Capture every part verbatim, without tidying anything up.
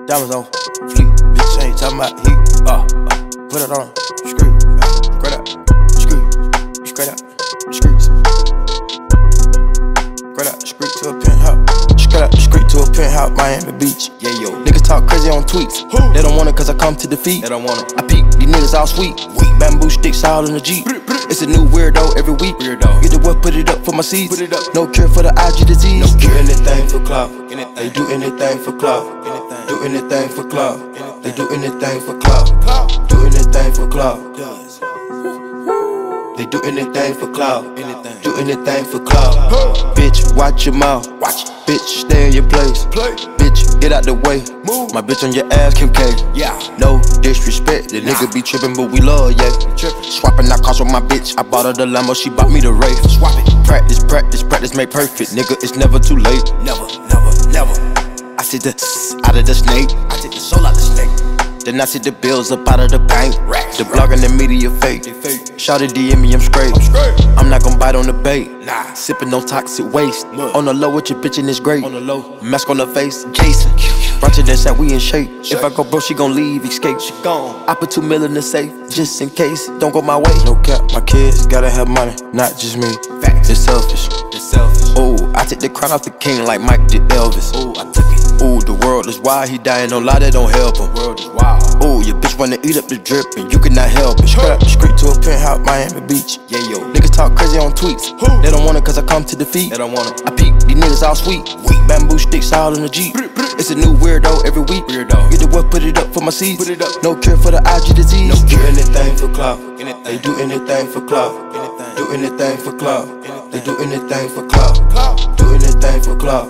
Diamonds on fleek, bitch ain't talking about heat. Uh, uh, put it on, screw, straight up, screw, straight up, streets. Straight up, street to a penthouse. Straight up, street to a penthouse, Miami Beach. Yeah, yo. Niggas talk crazy on tweets. Who? They don't want it cause I come to defeat. They don't want it. I peek, these niggas all sweet. Weak. Bamboo sticks all in the Jeep. It's a new weirdo every week. Weirdo. Get the what, put it up for my seeds. Put it up. No cure for the I G disease. No cure. Do anything for clout. They do anything for clout. Do anything for clout. They do anything for clout. Do anything for clout. They do anything for clout. Do anything for clout. Bitch, watch your mouth. Watch. Bitch, stay in your place. Play. Bitch, get out the way. Move. My bitch on your ass, Kim K. Yeah. No disrespect. The nah. Nigga be trippin', but we love, yeah. Trippin'. Swappin' out cars with my bitch. I bought her the Lambo, she bought me the Wraith. Swap it. Practice, practice, practice, make perfect. Nigga, it's never too late. Never, never, never. I see the out of the snake. I take the soul out the snake. Then I see the bills up out of the bank. The blog and the media fake. Shout it D M me, I'm straight. I'm not gon' bite on the bait. Nah. Sippin' no toxic waste. On the low with your bitch and it's great. On the low. Mask on the face, Jason. Ratchet that said we in shape. If I go bro, she gon' leave, escape. She gone. I put two mil in the safe, just in case. Don't go my way. No cap, my kids gotta have money, not just me. Facts. It's selfish. It's selfish. Ooh, I take the crown off the king like Mike did Elvis. Ooh, I took it. Ooh, the world is wild, he dying, no lie, that don't help him. The world is wild. Ooh, your bitch wanna eat up the drip and you cannot help it. Straight up the street to a penthouse, Miami Beach. Yeah, yo. Niggas talk crazy on tweets. Who? They don't want it cause I come to defeat. They don't want it. I peek, these niggas all sweet. Weak. Bamboo sticks all in the Jeep. It's a new weirdo every week. Weirdo. Get the what, put it up for my seeds. Put it up. No cure for the I G disease. No cure. Do anything for clout. They do anything for clout. Do anything for clout. They do anything for clout. Do anything for clout.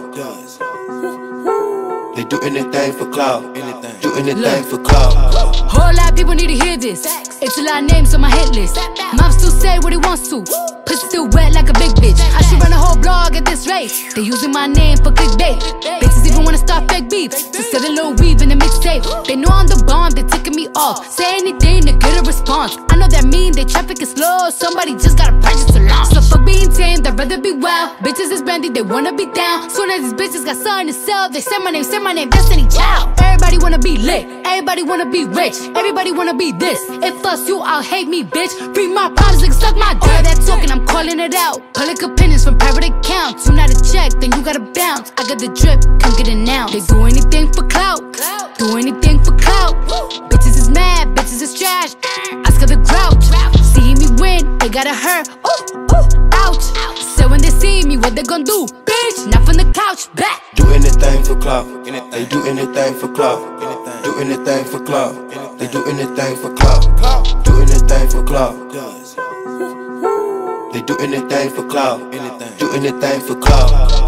They do anything for clout. Do anything for clout. Whole lot of people need to hear this. It's a lot of names on my hit list. Mom still say what he wants to. Pussy still wet like a big bitch. I should run a whole blog at this rate. They using my name for clickbait. Bitches even wanna start fake beef. To sell a little weave in the mixtape. They know I'm the bomb, they ticking me off. Say anything to get a response. I know that mean they traffic is slow. Somebody just gotta purchase to launch. So fuck being tame, they'd rather be wild. Bitches is brandy, they wanna be down. Soon as these bitches got something to sell, they say my name, say my name, Destiny Child. Everybody wanna be lit, everybody wanna be rich, everybody wanna be this. If us you, I'll hate me, bitch. Free my problems, nigga, suck my dick. All that talking, I'm calling it out. Public opinions from private accounts. You not a check, then you gotta bounce. I got the drip, come get it now. They do anything for clout, do anything for clout. Bitches is mad, bitches is trash. Oscar the Grouch, see me win, they gotta hurt. Ooh, ooh, ouch. So when they see me, what they gon' do? Bitch, not from the couch, back. Do anything for clout. They do anything for clout. Do anything for clout. They do anything for clout. Do anything for clout. They do anything for clout. Do anything for clout.